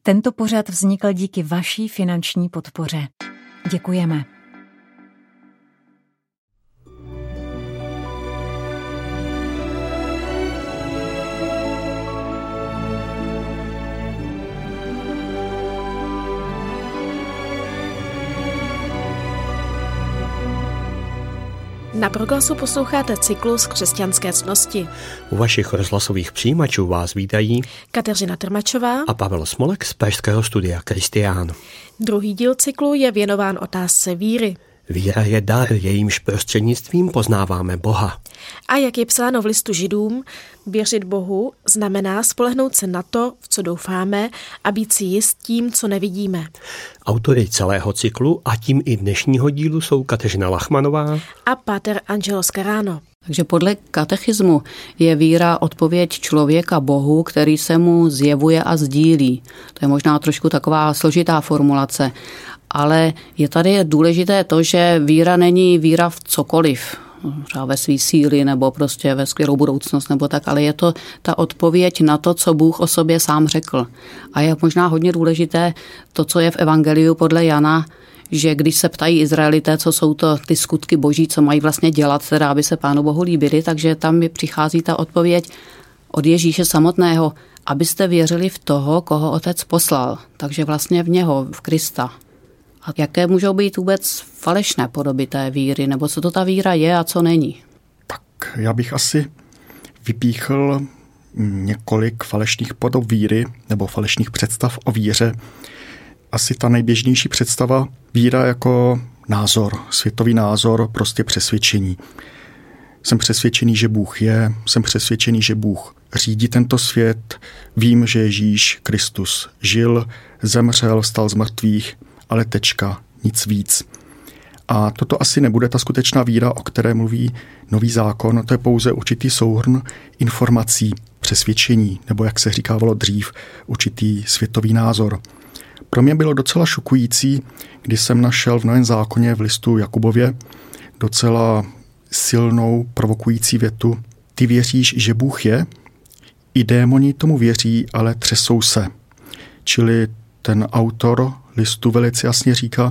Tento pořad vznikl díky vaší finanční podpoře. Děkujeme. Na Proglasu posloucháte cyklus Křesťanské ctnosti. U vašich rozhlasových přijímačů vás vítají Kateřina Trmačová a Pavel Smolek z pražského studia Kristián. Druhý díl cyklu je věnován otázce víry. Víra je dar, jejímž prostřednictvím poznáváme Boha. A jak je psáno v listu Židům, věřit Bohu znamená spolehnout se na to, v co doufáme, a být si jist tím, co nevidíme. Autory celého cyklu a tím i dnešního dílu jsou Kateřina Lachmanová a páter Angelo Scarano. Takže podle katechismu je víra odpověď člověka Bohu, který se mu zjevuje a sdílí. To je možná trošku taková složitá formulace, ale je tady důležité to, že víra není víra v cokoliv, třeba ve svý síly nebo prostě ve skvělou budoucnost nebo tak, ale je to ta odpověď na to, co Bůh o sobě sám řekl. A je možná hodně důležité to, co je v Evangeliu podle Jana, že když se ptají Izraelité, co jsou to ty skutky boží, co mají vlastně dělat, teda aby se Pánu Bohu líbili, takže tam přichází ta odpověď od Ježíše samotného, abyste věřili v toho, koho Otec poslal. Takže vlastně v něho, v Krista. A jaké můžou být vůbec falešné podoby té víry, nebo co to ta víra je a co není? Tak já bych asi vypíchl několik falešných podob víry nebo falešných představ o víře. Asi ta nejběžnější představa víra jako názor, světový názor, prostě přesvědčení. Jsem přesvědčený, že Bůh je, jsem přesvědčený, že Bůh řídí tento svět, vím, že Ježíš Kristus žil, zemřel, vstal z mrtvých, ale tečka, nic víc. A toto asi nebude ta skutečná víra, o které mluví Nový zákon, to je pouze určitý souhrn informací, přesvědčení, nebo jak se říkávalo dřív, určitý světový názor. Pro mě bylo docela šokující, když jsem našel v Novém zákoně v listu Jakubově docela silnou, provokující větu. Ty věříš, že Bůh je? I démoni tomu věří, ale třesou se. Čili ten autor listu velice jasně říká,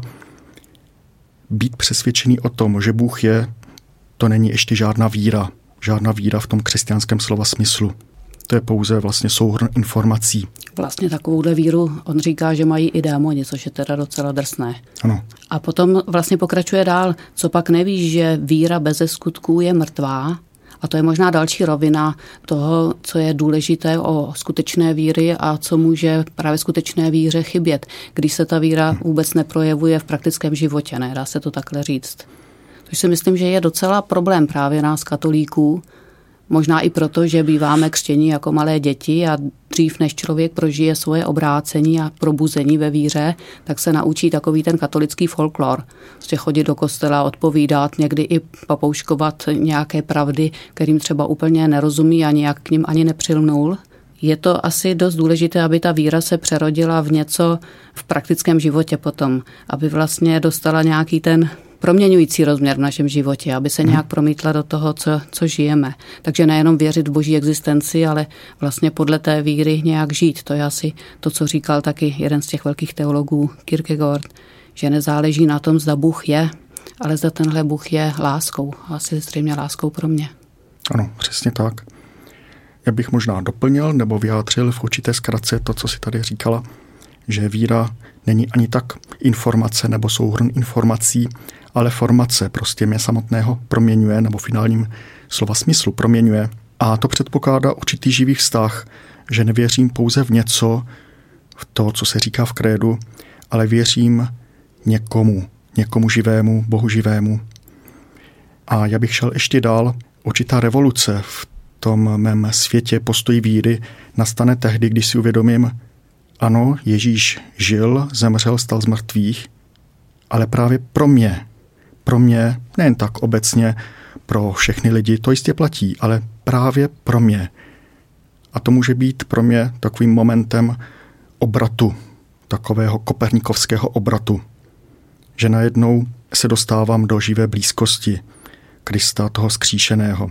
být přesvědčený o tom, že Bůh je, to není ještě žádná víra v tom křesťanském slova smyslu. To je pouze vlastně souhrn informací. Vlastně takovouhle víru on říká, že mají i démoni, což je teda docela drsné. Ano. A potom vlastně pokračuje dál, co pak nevíš, že víra beze skutků je mrtvá. A to je možná další rovina toho, co je důležité o skutečné víry a co může právě skutečné víře chybět, když se ta víra vůbec neprojevuje v praktickém životě, ne? Dá se to takhle říct. Což si myslím, že je docela problém právě nás katolíků, možná i proto, že býváme křtěni jako malé děti a dřív než člověk prožije svoje obrácení a probuzení ve víře, tak se naučí takový ten katolický folklor. Prostě chodit do kostela, odpovídat, někdy i papouškovat nějaké pravdy, kterým třeba úplně nerozumí a nějak k ním ani nepřilnul. Je to asi dost důležité, aby ta víra se přerodila v něco v praktickém životě potom, aby vlastně dostala nějaký ten proměňující rozměr v našem životě, aby se nějak promítla do toho, co žijeme. Takže nejenom věřit v boží existenci, ale vlastně podle té víry nějak žít. To je asi to, co říkal taky jeden z těch velkých teologů Kierkegaard, že nezáleží na tom, zda Bůh je, ale zda tenhle Bůh je láskou. Asi zřejmě láskou pro mě. Ano, přesně tak. Já bych možná doplnil nebo vyjádřil v určité zkratce to, co si tady říkala, že víra není ani tak informace nebo souhrn informací, ale formace prostě mě samotného proměňuje nebo finálním slova smyslu proměňuje. A to předpokládá určitý živý vztah, že nevěřím pouze v něco, v to, co se říká v krédu, ale věřím někomu živému, Bohu živému. A já bych šel ještě dál. Určitá revoluce v tom mém světě postoji víry nastane tehdy, když si uvědomím, ano, Ježíš žil, zemřel, stal z mrtvých, ale právě pro mě, nejen tak obecně, pro všechny lidi, to jistě platí, ale právě pro mě. A to může být pro mě takovým momentem obratu, takového kopernikovského obratu, že najednou se dostávám do živé blízkosti Krista, toho vzkříšeného.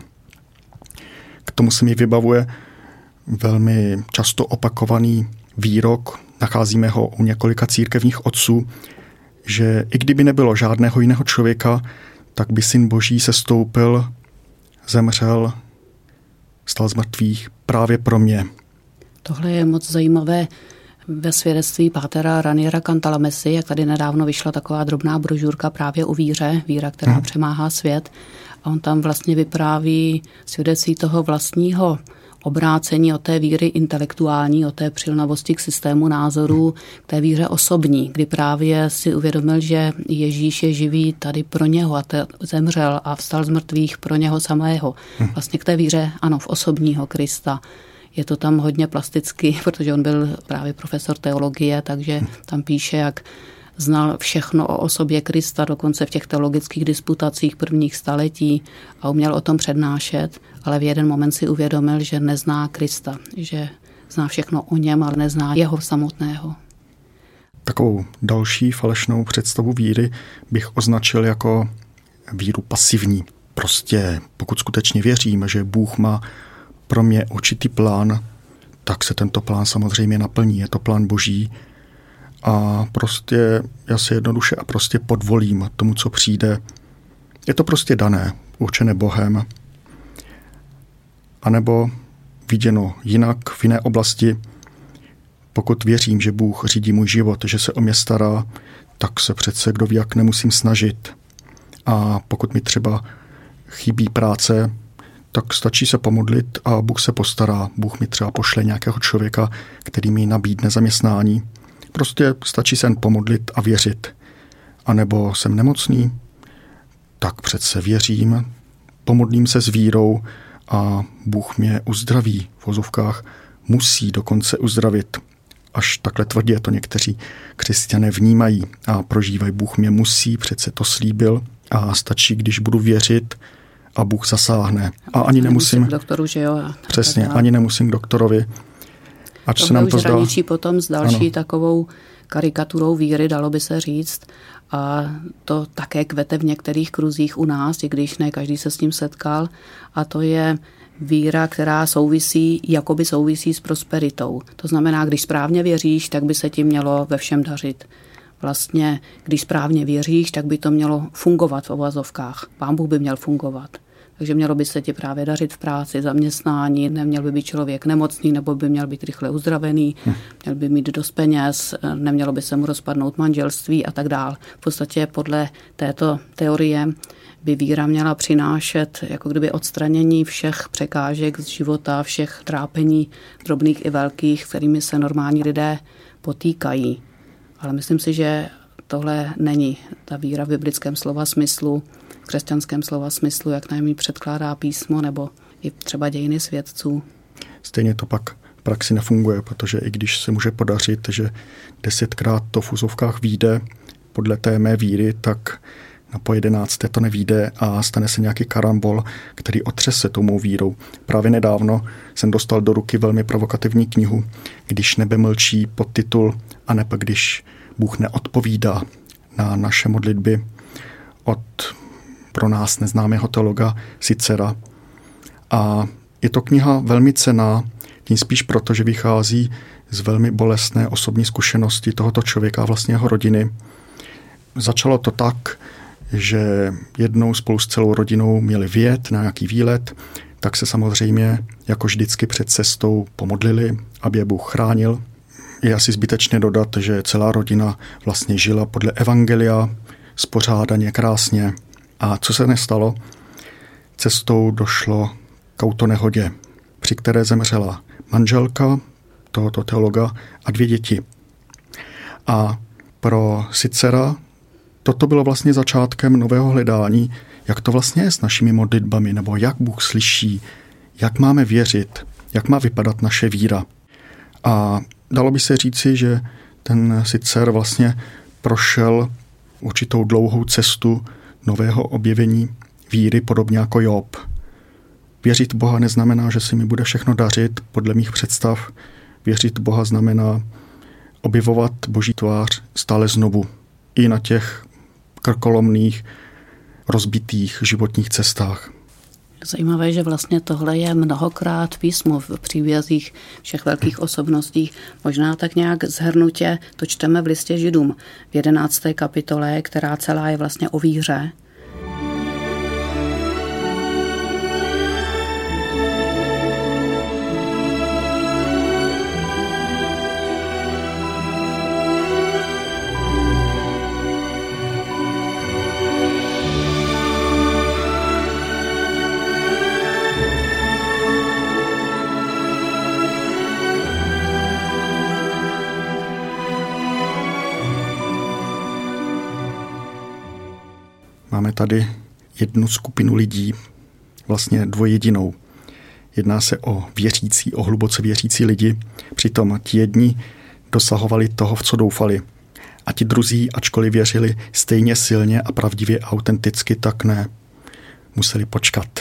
K tomu se mi vybavuje velmi často opakovaný výrok nacházíme ho u několika církevních otců, že i kdyby nebylo žádného jiného člověka, tak by Syn Boží sestoupil, zemřel, stal z mrtvých právě pro mě. Tohle je moc zajímavé ve svědectví pátera Raniera Cantalamessy, jak tady nedávno vyšla taková drobná brožurka právě o víře, víra, která přemáhá svět. A on tam vlastně vypráví svědectví toho vlastního obrácení od té víry intelektuální, od té přilnavosti k systému názorů, k té víře osobní, kdy právě si uvědomil, že Ježíš je živý tady pro něho a zemřel a vstal z mrtvých pro něho samého. Vlastně k té víře, ano, v osobního Krista. Je to tam hodně plasticky, protože on byl právě profesor teologie, takže tam píše, jak znal všechno o osobě Krista, dokonce v těch teologických disputacích prvních staletí a uměl o tom přednášet, ale v jeden moment si uvědomil, že nezná Krista, že zná všechno o něm, ale nezná jeho samotného. Takovou další falešnou představu víry bych označil jako víru pasivní. Prostě pokud skutečně věřím, že Bůh má pro mě určitý plán, tak se tento plán samozřejmě naplní. Je to plán Boží a prostě já se jednoduše a prostě podvolím tomu, co přijde. Je to prostě dané, určené Bohem. A nebo viděno jinak v jiné oblasti, pokud věřím, že Bůh řídí můj život, že se o mě stará, tak se přece kdo ví, jak nemusím snažit. A pokud mi třeba chybí práce, tak stačí se pomodlit a Bůh se postará. Bůh mi třeba pošle nějakého člověka, který mi nabídne zaměstnání. Prostě stačí se jen pomodlit a věřit. A nebo jsem nemocný, tak přece věřím, pomodlím se s vírou a Bůh mě uzdraví. V vozovkách musí dokonce uzdravit. Až takhle tvrdě to někteří křesťané vnímají a prožívají. Bůh mě musí, přece to slíbil a stačí, když budu věřit a Bůh zasáhne. A ani nemusím k doktoru, že jo? Přesně, ani nemusím k doktorovi. Ač se nám to zdá. Hraničí potom s další takovou karikaturou víry, dalo by se říct. A to také kvete v některých kruzích u nás, i když ne každý se s tím setkal. A to je víra, která jakoby souvisí s prosperitou. To znamená, když správně věříš, tak by se ti mělo ve všem dařit. Vlastně, když správně věříš, tak by to mělo fungovat v uvozovkách. Pán Bůh by měl fungovat. Takže mělo by se ti právě dařit v práci, zaměstnání, neměl by být člověk nemocný, nebo by měl být rychle uzdravený, měl by mít dost peněz, nemělo by se mu rozpadnout manželství a tak dál. V podstatě podle této teorie by víra měla přinášet jako kdyby odstranění všech překážek z života, všech trápení, drobných i velkých, s kterými se normální lidé potýkají. Ale myslím si, že tohle není ta víra v biblickém slova smyslu, v křesťanském slova smyslu, jak nám ji předkládá písmo nebo i třeba dějiny svědců. Stejně to pak v praxi nefunguje, protože i když se může podařit, že 10krát to v úzovkách vyjde podle té mé víry, tak po 11. to nevyjde a stane se nějaký karambol, který otřese tou mou vírou. Právě nedávno jsem dostal do ruky velmi provokativní knihu, Když nebe mlčí, podtitul A nebe když Bůh neodpovídá na naše modlitby, od pro nás neznámého teologa Sicera. A je to kniha velmi cenná, tím spíš proto, že vychází z velmi bolestné osobní zkušenosti tohoto člověka a vlastně jeho rodiny. Začalo to tak, že jednou spolu s celou rodinou měli vyjet na nějaký výlet, tak se samozřejmě jako vždycky před cestou pomodlili, aby je Bůh chránil. Je asi zbytečné dodat, že celá rodina vlastně žila podle evangelia, spořádaně, krásně. A co se nestalo? Cestou došlo k autonehodě, při které zemřela manželka tohoto teologa a 2 děti. A pro Sicera toto bylo vlastně začátkem nového hledání, jak to vlastně je s našimi modlitbami, nebo jak Bůh slyší, jak máme věřit, jak má vypadat naše víra. A dalo by se říci, že ten Sicer vlastně prošel určitou dlouhou cestu nového objevení víry, podobně jako Job. Věřit v Boha neznamená, že se mi bude všechno dařit podle mých představ. Věřit v Boha znamená objevovat Boží tvář stále znovu. I na těch krkolomných, rozbitých životních cestách. Zajímavé, že vlastně tohle je mnohokrát v písmu, v příbězích všech velkých osobností. Možná tak nějak shrnutě to čteme v listě Židům v 11. kapitole, která celá je vlastně o víře. Máme tady jednu skupinu lidí, vlastně dvojjedinou. Jedná se o věřící, o hluboce věřící lidi. Přitom ti jedni dosahovali toho, v co doufali. A ti druzí, ačkoliv věřili stejně silně a pravdivě a autenticky, tak ne. Museli počkat.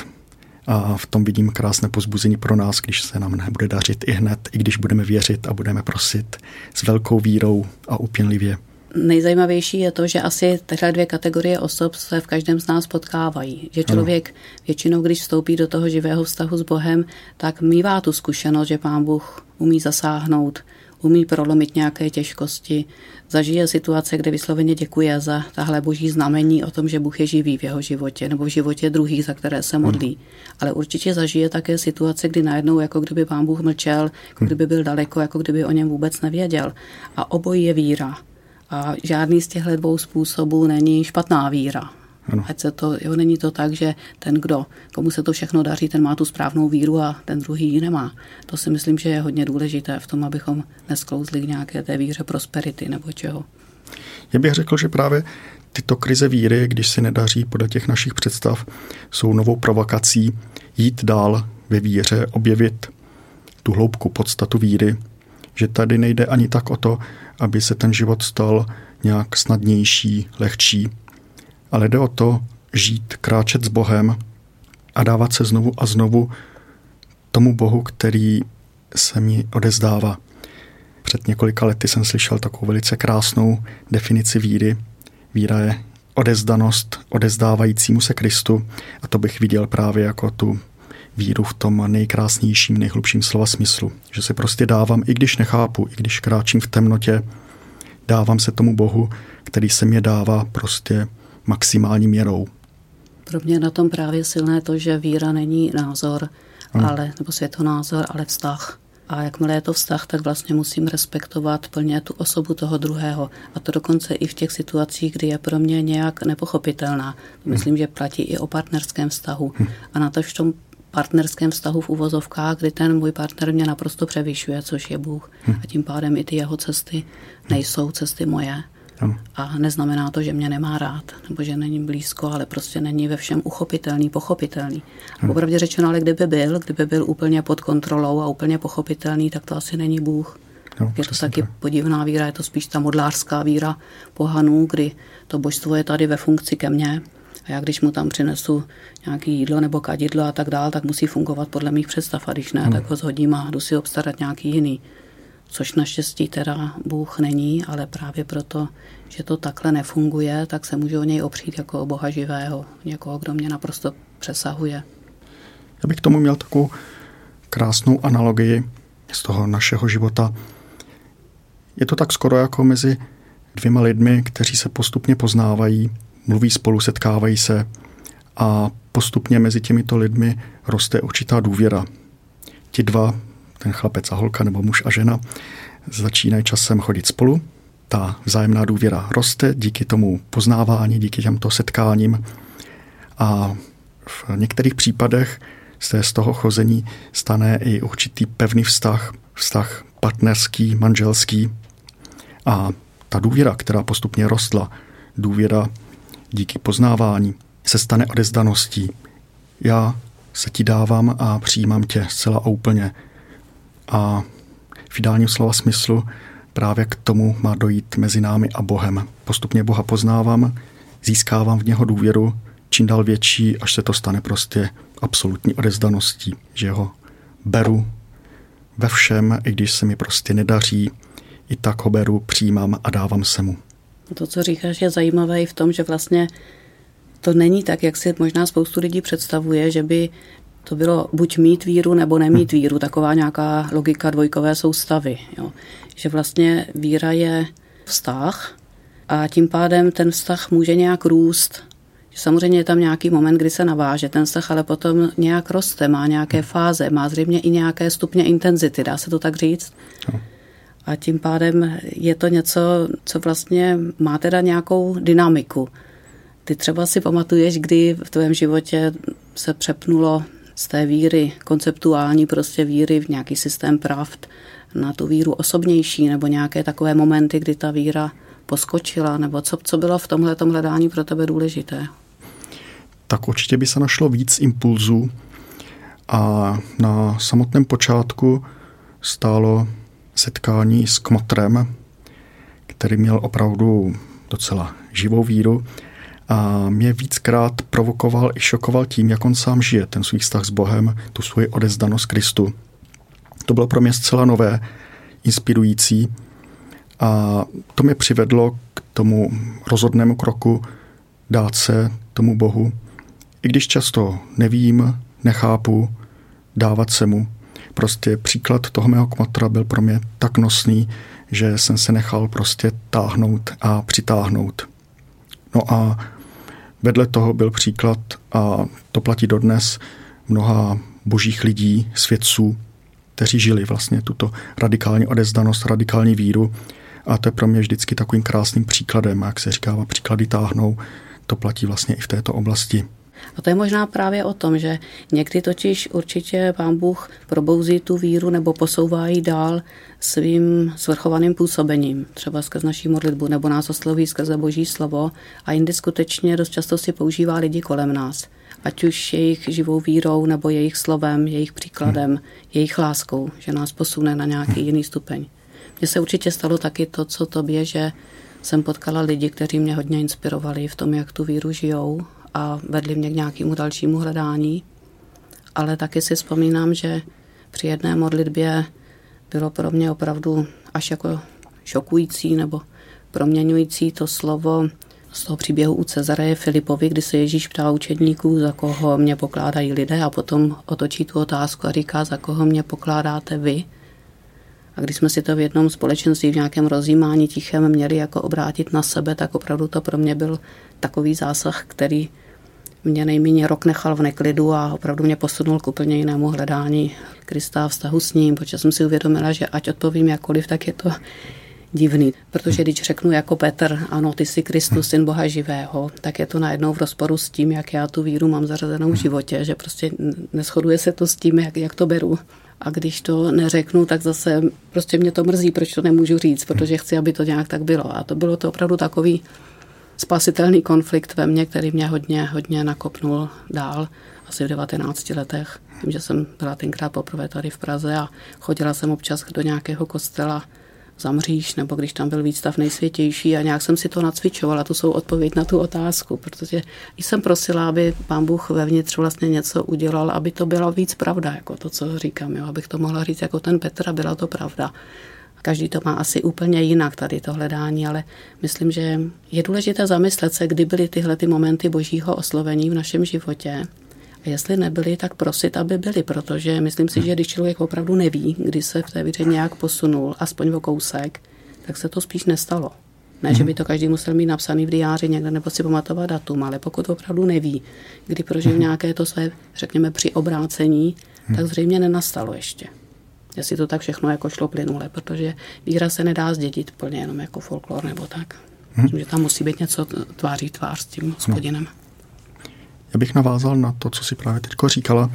A v tom vidím krásné povzbuzení pro nás, když se nám nebude dařit i hned, i když budeme věřit a budeme prosit s velkou vírou a úpěnlivě. Nejzajímavější je to, že asi tyhle dvě kategorie osob se v každém z nás potkávají. Že člověk většinou, když vstoupí do toho živého vztahu s Bohem, tak mívá tu zkušenost, že Pán Bůh umí zasáhnout, umí prolomit nějaké těžkosti, zažije situace, kde vysloveně děkuje za tahle boží znamení o tom, že Bůh je živý v jeho životě nebo v životě druhých, za které se modlí. Ale určitě zažije také situace, kdy najednou, jako kdyby Pán Bůh mlčel, jako kdyby byl daleko, jako kdyby o něm vůbec nevěděl. A obojí je víra. A žádný z těchto dvou způsobů není špatná víra. Ať se to, není to tak, že ten, komu se to všechno daří, ten má tu správnou víru a ten druhý ji nemá. To si myslím, že je hodně důležité v tom, abychom nesklouzli k nějaké té víře prosperity nebo čeho. Já bych řekl, že právě tyto krize víry, když se nedaří podle těch našich představ, jsou novou provokací jít dál ve víře, objevit tu hloubku, podstatu víry, že tady nejde ani tak o to, aby se ten život stal nějak snadnější, lehčí, ale jde o to žít, kráčet s Bohem a dávat se znovu a znovu tomu Bohu, který se mi odezdává. Před několika lety jsem slyšel takovou velice krásnou definici víry. Víra je odezdanost odezdávajícímu se Kristu a to bych viděl právě jako tu víru v tom nejkrásnějším, nejhlubším slova smyslu. Že se prostě dávám, i když nechápu, i když kráčím v temnotě, dávám se tomu Bohu, který se mě dává prostě maximální měrou. Pro mě je na tom právě silné to, že víra není názor, nebo světonázor, ale vztah. A jakmile je to vztah, tak vlastně musím respektovat plně tu osobu toho druhého. A to dokonce i v těch situacích, kdy je pro mě nějak nepochopitelná. Myslím, že platí i o partnerském vztahu. A na to v tom partnerském vztahu v uvozovkách, kdy ten můj partner mě naprosto převyšuje, což je Bůh. A tím pádem i ty jeho cesty nejsou cesty moje. A neznamená to, že mě nemá rád, nebo že není blízko, ale prostě není ve všem uchopitelný, pochopitelný. A popravdě řečeno, ale kdyby byl úplně pod kontrolou a úplně pochopitelný, tak to asi není Bůh. Je to taky podivná víra, je to spíš ta modlářská víra pohanů, kdy to božstvo je tady ve funkci ke mně. A já když mu tam přinesu nějaké jídlo nebo kadidlo a tak dál, tak musí fungovat podle mých představ. A když ne, tak ho zhodím a jdu si obstarat nějaký jiný. Což naštěstí teda Bůh není, ale právě proto, že to takhle nefunguje, tak se můžu o něj opřít jako o Boha živého, někoho, kdo mě naprosto přesahuje. Já bych k tomu měl takovou krásnou analogii z toho našeho života. Je to tak skoro jako mezi dvěma lidmi, kteří se postupně poznávají, mluví spolu, setkávají se a postupně mezi těmito lidmi roste určitá důvěra. Ti dva, ten chlapec a holka nebo muž a žena, začínají časem chodit spolu. Ta vzájemná důvěra roste díky tomu poznávání, díky těmto setkáním a v některých případech se z toho chození stane i určitý pevný vztah partnerský, manželský a ta důvěra, která postupně rostla, důvěra díky poznávání, se stane odezdaností. Já se ti dávám a přijímám tě zcela a úplně. A v ideálním slova smyslu právě k tomu má dojít mezi námi a Bohem. Postupně Boha poznávám, získávám v něho důvěru, čím dál větší, až se to stane prostě absolutní odezdaností, že ho beru ve všem, i když se mi prostě nedaří, i tak ho beru, přijímám a dávám se mu. To, co říkáš, je zajímavé i v tom, že vlastně to není tak, jak si možná spoustu lidí představuje, že by to bylo buď mít víru nebo nemít víru, taková nějaká logika dvojkové soustavy. Jo. Že vlastně víra je vztah a tím pádem ten vztah může nějak růst. Samozřejmě je tam nějaký moment, kdy se naváže ten vztah, ale potom nějak roste, má nějaké fáze, má zřejmě i nějaké stupně intenzity, dá se to tak říct? No. A tím pádem je to něco, co vlastně má teda nějakou dynamiku. Ty třeba si pamatuješ, kdy v tvém životě se přepnulo z té víry, konceptuální prostě víry v nějaký systém pravd na tu víru osobnější, nebo nějaké takové momenty, kdy ta víra poskočila, nebo co bylo v tomhletom hledání pro tebe důležité? Tak určitě by se našlo víc impulzů a na samotném počátku stálo setkání s kmotrem, který měl opravdu docela živou víru a mě víckrát provokoval i šokoval tím, jak on sám žije, ten svůj vztah s Bohem, tu svoji odevzdanost Kristu. To bylo pro mě zcela nové, inspirující a to mě přivedlo k tomu rozhodnému kroku dát se tomu Bohu. I když často nevím, nechápu, dávat se mu. Prostě příklad toho mého kmotra byl pro mě tak nosný, že jsem se nechal prostě táhnout a přitáhnout. No a vedle toho byl příklad, a to platí dodnes, mnoha božích lidí, svědců, kteří žili vlastně tuto radikální odevzdanost, radikální víru. A to je pro mě vždycky takovým krásným příkladem, jak se říká, příklady táhnou, to platí vlastně i v této oblasti. A to je možná právě o tom, že někdy totiž určitě Pán Bůh probouzí tu víru nebo posouvá ji dál svým svrchovaným působením, třeba skrz naší modlitbu, nebo nás osloví skrze Boží slovo a jindy skutečně dost často si používá lidi kolem nás. Ať už jejich živou vírou, nebo jejich slovem, jejich příkladem, jejich láskou, že nás posune na nějaký jiný stupeň. Mně se určitě stalo taky to, co tobě, že jsem potkala lidi, kteří mě hodně inspirovali v tom, jak tu víru žijou a vedli mě k nějakému dalšímu hledání. Ale taky si vzpomínám, že při jedné modlitbě bylo pro mě opravdu až jako šokující nebo proměňující to slovo z toho příběhu u Cezareje Filipovi, kdy se Ježíš ptá učedníků, za koho mě pokládají lidé, a potom otočí tu otázku a říká, za koho mě pokládáte vy. A když jsme si to v jednom společenství, v nějakém rozjímání tichem měli jako obrátit na sebe, tak opravdu to pro mě byl takový zásah, který mě nejméně rok nechal v neklidu a opravdu mě posunul k úplně jinému hledání Krista a vztahu s ním, protože jsem si uvědomila, že ať odpovím jakkoliv, tak je to divný. Protože když řeknu jako Petr, ano, ty jsi Kristus, syn Boha živého, tak je to najednou v rozporu s tím, jak já tu víru mám zařazenou v životě, že prostě neshoduje se to s tím, jak to beru. A když to neřeknu, tak zase prostě mě to mrzí, proč to nemůžu říct, protože chci, aby to nějak tak bylo. A to bylo to opravdu takový spasitelný konflikt ve mně, který mě hodně nakopnul dál, asi v 19 letech. Tím, že jsem byla tenkrát poprvé tady v Praze a chodila jsem občas do nějakého kostela za Mříž, nebo když tam byl výstav Nejsvětější a nějak jsem si to nacvičovala, tu svou odpověď na tu otázku, protože jsem prosila, aby Pán Bůh vevnitř vlastně něco udělal, aby to byla víc pravda, jako to, co říkám, jo, abych to mohla říct jako ten Petr a byla to pravda. Každý to má asi úplně jinak tady to hledání, ale myslím, že je důležité zamyslet se, kdy byly tyhle ty momenty božího oslovení v našem životě. A jestli nebyly, tak prosit, aby byly, protože myslím si, že když člověk opravdu neví, kdy se v té víře nějak posunul, aspoň o kousek, tak se to spíš nestalo. Ne, že by to každý musel mít napsaný v diáři někde nebo si pamatovat datum, ale pokud opravdu neví, kdy prožil nějaké to své, řekněme, při obrácení, tak zřejmě nenastalo ještě. Jestli to tak všechno jako šlo plynule, protože víra se nedá zdědit plně jenom jako folklor nebo tak. Myslím, že tam musí být něco tváří tvář s tím Hospodinem. Já bych navázal na to, co si právě teďko říkala.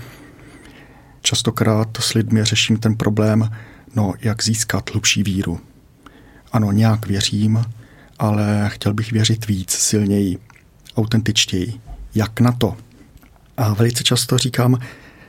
Častokrát s lidmi řeším ten problém, jak získat hlubší víru. Ano, nějak věřím, ale chtěl bych věřit víc, silněji, autentičtěji. Jak na to? A velice často říkám,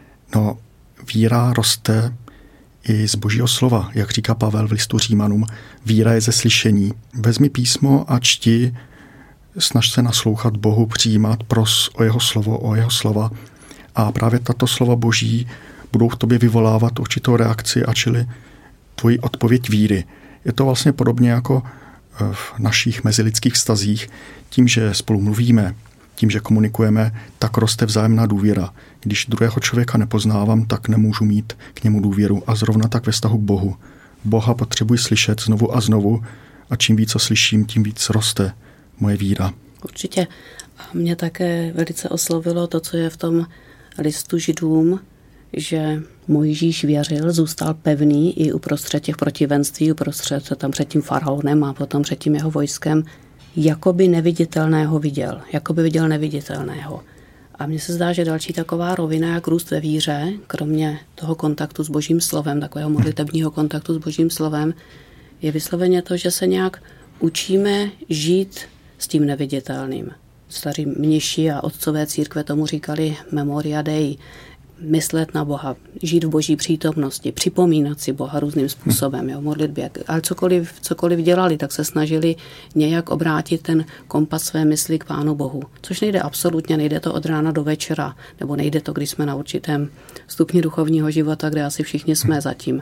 víra roste i z Božího slova, jak říká Pavel v listu Římanům. Víra je ze slyšení. Vezmi písmo a čti, snaž se naslouchat Bohu, přijímat, pros o jeho slovo, o jeho slova. A právě tato slova Boží budou v tobě vyvolávat určitou reakci, a čili tvoji odpověď víry. Je to vlastně podobně jako v našich mezilidských vztazích. Tím, že spolu mluvíme, tím, že komunikujeme, tak roste vzájemná důvěra. Když druhého člověka nepoznávám, tak nemůžu mít k němu důvěru. A zrovna tak ve vztahu k Bohu. Boha potřebuji slyšet znovu a znovu a čím víc ho slyším, tím víc roste moje víra. Určitě. A mě také velice oslovilo to, co je v tom listu Židům, že Mojžíš věřil, zůstal pevný i uprostřed těch protivenství, uprostřed tam před tím faraonem a potom před tím jeho vojskem, jakoby neviditelného viděl, jakoby viděl neviditelného. A mně se zdá, že další taková rovina, jak růst ve víře, kromě toho kontaktu s Božím slovem, takového modlitebního kontaktu s Božím slovem, je vysloveně to, že se nějak učíme žít s tím neviditelným. Staří mniši a otcové církve tomu říkali Memoria Dei, myslet na Boha, žít v Boží přítomnosti, připomínat si Boha různým způsobem, jo, modlitbě. Ale cokoliv dělali, tak se snažili nějak obrátit ten kompas své mysli k Pánu Bohu. Což nejde absolutně, nejde to od rána do večera, nebo nejde to, když jsme na určitém stupni duchovního života, kde asi všichni jsme zatím.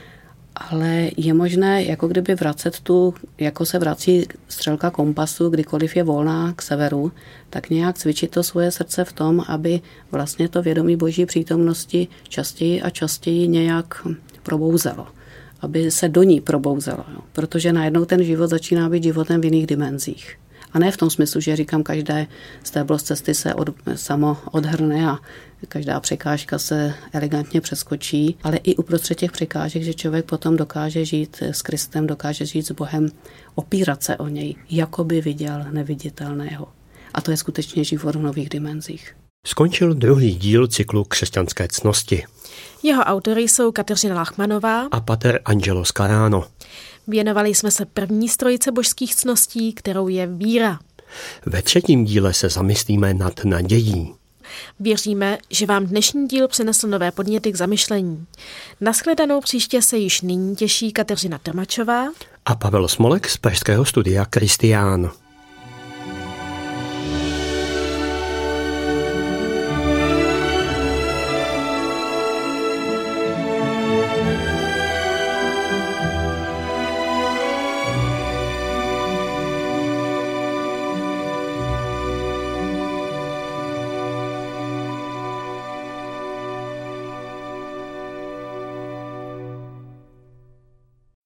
Ale je možné jako kdyby vracet jako se vrací střelka kompasu, kdykoliv je volná k severu, tak nějak cvičit to svoje srdce v tom, aby vlastně to vědomí Boží přítomnosti častěji a častěji nějak probouzelo. Aby se do ní probouzelo. Jo. Protože najednou ten život začíná být životem v jiných dimenzích. A ne v tom smyslu, že říkám, každé stéblo z cesty se samo odhrne a každá překážka se elegantně přeskočí, ale i uprostřed těch překážek, že člověk potom dokáže žít s Kristem, dokáže žít s Bohem, opírat se o něj, jako by viděl neviditelného. A to je skutečně život v nových dimenzích. Skončil druhý díl cyklu Křesťanské ctnosti. Jeho autory jsou Kateřina Lachmanová a pater Angelo Scarano. Věnovali jsme se první z trojice božských ctností, kterou je víra. Ve třetím díle se zamyslíme nad nadějí. Věříme, že vám dnešní díl přinesl nové podněty k zamyšlení. Nashledanou příště se již nyní těší Kateřina Trmačová a Pavel Smolek z pražského studia Kristián.